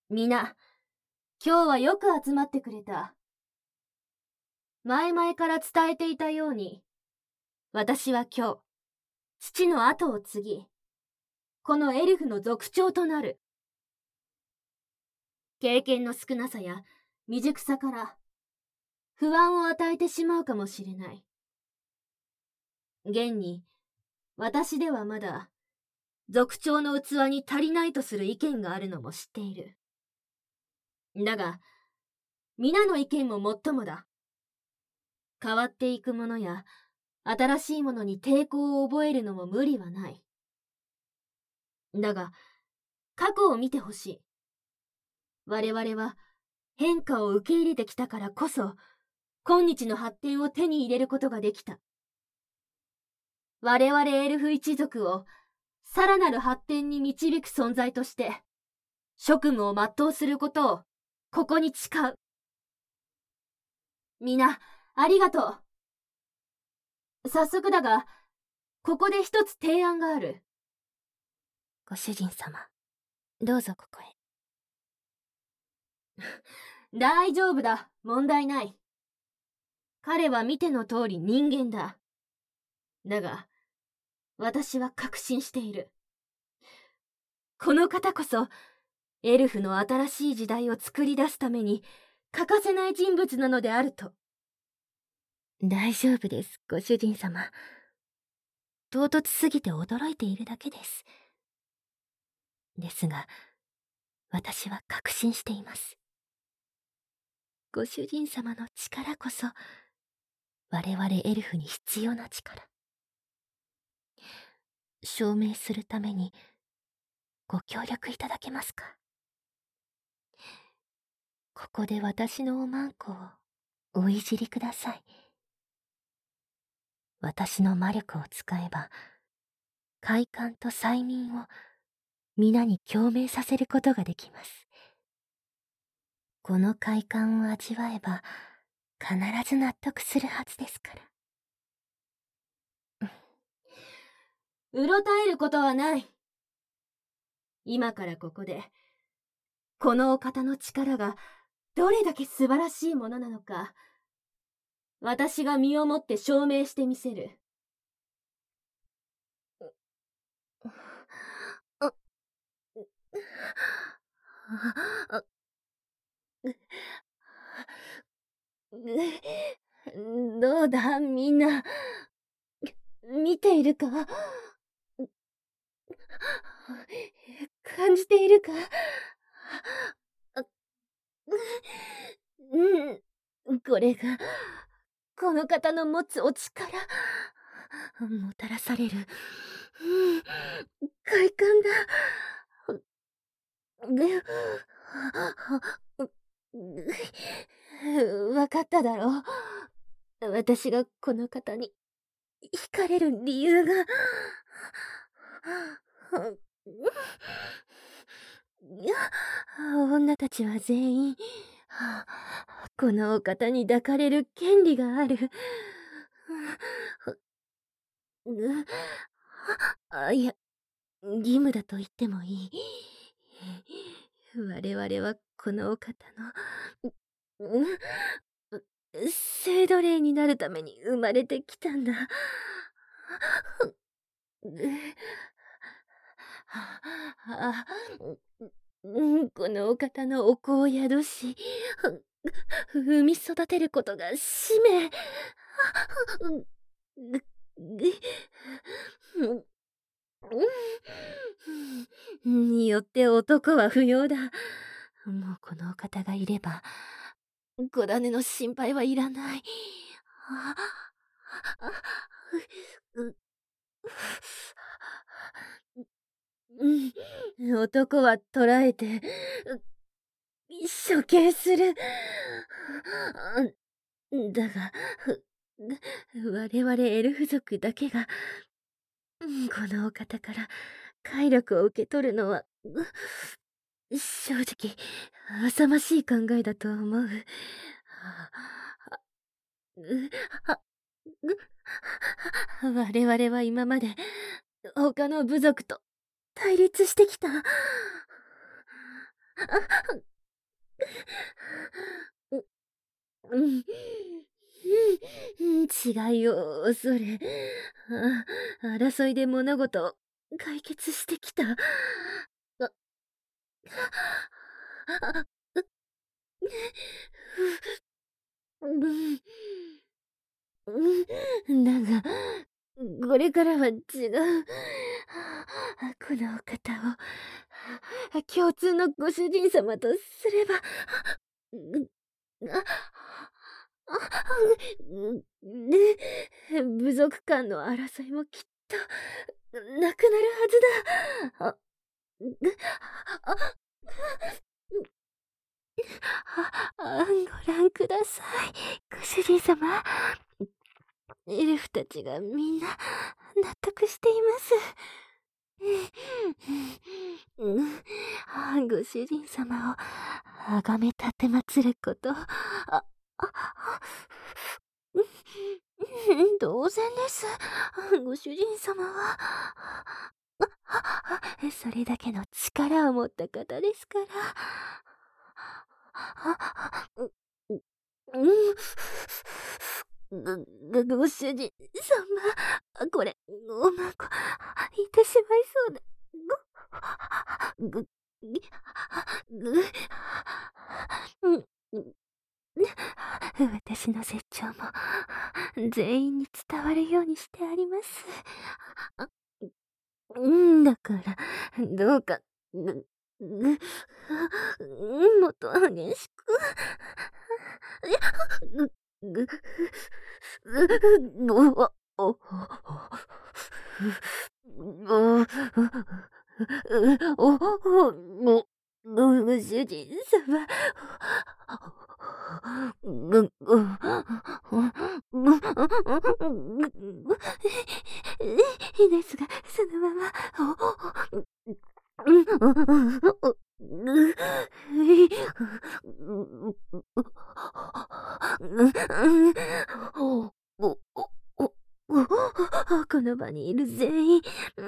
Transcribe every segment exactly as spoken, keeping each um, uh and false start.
皆、今日はよく集まってくれた。前々から伝えていたように、私は今日、父の後を継ぎ、このエルフの族長となる。経験の少なさや未熟さから不安を与えてしまうかもしれない。現に、私ではまだ、族長の器に足りないとする意見があるのも知っている。だが、皆の意見ももっともだ。変わっていくものや、新しいものに抵抗を覚えるのも無理はない。だが、過去を見てほしい。我々は変化を受け入れてきたからこそ、今日の発展を手に入れることができた。我々エルフ一族をさらなる発展に導く存在として、職務を全うすることをここに誓う。皆、ありがとう。早速だが、ここで一つ提案がある。 ご主人様、どうぞここへ。 大丈夫だ、問題ない。彼は見ての通り人間だ。だが、私は確信している。この方こそ、エルフの新しい時代を作り出すために欠かせない人物なのであると。 大丈夫です、ご主人様。唐突すぎて驚いているだけです。ですが、私は確信しています。ご主人様の力こそ、我々エルフに必要な力。証明するために、ご協力いただけますか？ここで私のおまんこをおいじりください。私の魔力を使えば、快感と催眠を皆に共鳴させることができます。この快感を味わえば、必ず納得するはずですから。 うろたえることはない。今からここで、このお方の力がどれだけ素晴らしいものなのか、私が身をもって証明してみせる。どうだ、みんな。見ているか？感じているか？うん、これが、この方の持つお力、もたらされる、うん、快感だ。わかっただろう。私がこの方に惹かれる理由が。女たちは全員、このお方に抱かれる権利がある。あ、いや、義務だと言ってもいい。我々はこのお方の、聖奴隷になるために生まれてきたんだ。このお方のお子を宿し、産み育てることが使命。によって男は不要だ。もうこのお方がいれば、子種の心配はいらない。うん、男は捕らえて、処刑する。だが、我々エルフ族だけが、このお方から快力を受け取るのは、正直、浅ましい考えだと思う。我々は今まで他の部族と対立してきた。 うん、違いを恐れ、あ争いで物事を解決してきた。ああうんうん、だが、これからは違う。このお方を、共通のご主人様とすれば、あ、あ、ね、部族間の争いもきっと、なくなるはずだ。あ、あ、あ、ご覧ください、ご主人様。エルフたちがみんな納得しています。うん、ご主人様をあがめたてまつること、あ、あ、当然です。ご主人様は、それだけの力を持った方ですから。うん、ご、ご主人様、これ、おまこ、言ってしまいそうだ。ぐ、ぐ、ぐ、私の絶頂も全員に伝わるようにしてあります。うんだから、どうか、ぐ、ぐ、もっと激しく。ぐ、ぐ、ぐ、お、お、お、お、ご、ご主人様。ぐ、ぐ、ですが、そのまま、この場にいる全員、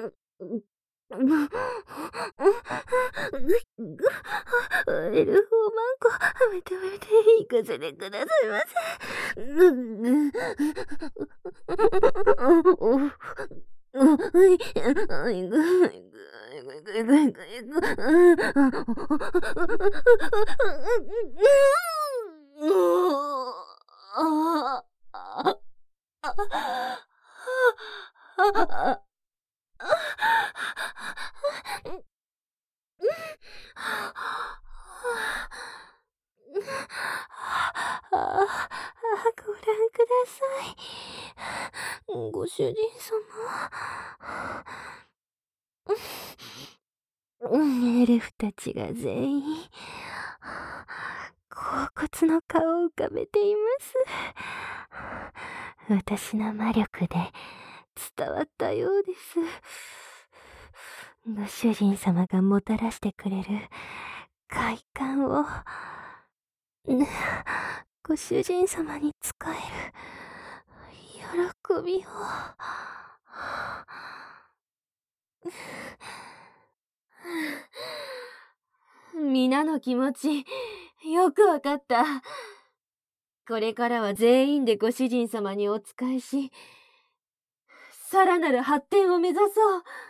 エルフをマンコ、認めて行かせてくださいませ。ああ、ご覧ください。ご主人様。エルフたちが全員、恍惚の顔を浮かべています。私の魔力で伝わったようです。ご主人様がもたらしてくれる快感を、ご主人様に仕える喜びを。 皆の気持ち、よくわかった。これからは全員でご主人様にお仕えし、さらなる発展を目指そう。